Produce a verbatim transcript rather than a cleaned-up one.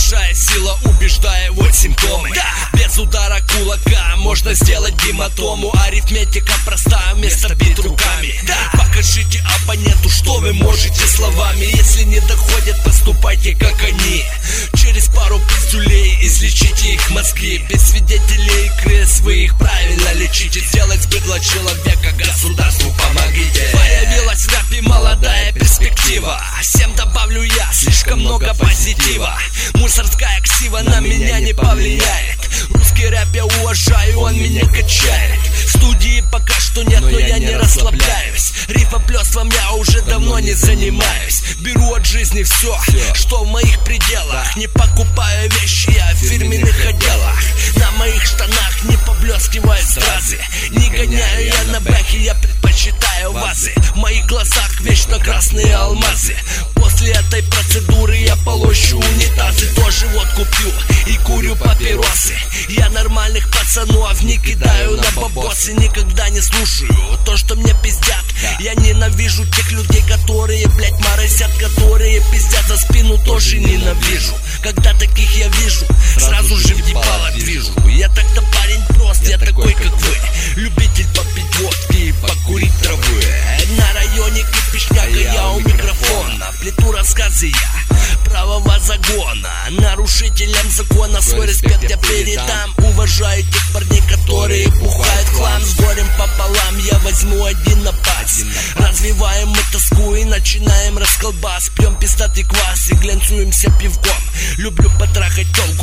Большая сила, убеждая вот симптомы. Да. Без удара кулака можно сделать гематому. Арифметика простая, вместо бит руками. Да. Покажите оппоненту, что вы можете словами. Если не доходят, поступайте как они. Через пару пиздюлей излечите их мозги. Без свидетелей крыс вы их правильно лечите. Сделать с быдла человека государству помогите. Появилась в рэпе молодая перспектива. Всем добавлю я, слишком много позитива. Мусорская ксива на меня не повлияет. Русский рэп я уважаю, он меня качает. Студии пока что нет, но я не расслабляюсь. Рифоплёством я уже давно не занимаюсь. Беру от жизни все, что в моих пределах. Не покупаю вещи я в фирменных отделах. На моих штанах не поблескивают стразы. Не гоняю я на бэхе, я предпочитаю вазы. В моих глазах вечно красные алмазы. После этой процедуры я полощу унитазы. Тоже водку пью и курю папиросы. Я нормальных пацанов не кидаю на бабосы. Никогда не слушаю то, что мне пиздят. Я ненавижу тех людей, которые, блять, моросят. Которые пиздят за спину, тоже ненавижу. Когда таких я вижу, сразу же в ебало движу. Я так-то парень прост, я такой как вы. Любитель попить водки и покурить травы. На районе кипишняка, я у микрофона. Плету рассказы я правого загона. Нарушителям закона свой респект я передам. Уважаю тех парней, которые бухают хлам. С горем пополам я возьму один на пас. Развиваем мы тоску и начинаем расколбас. Пьем пистатый квас и глянцуемся пивком. Люблю потрахать тёлку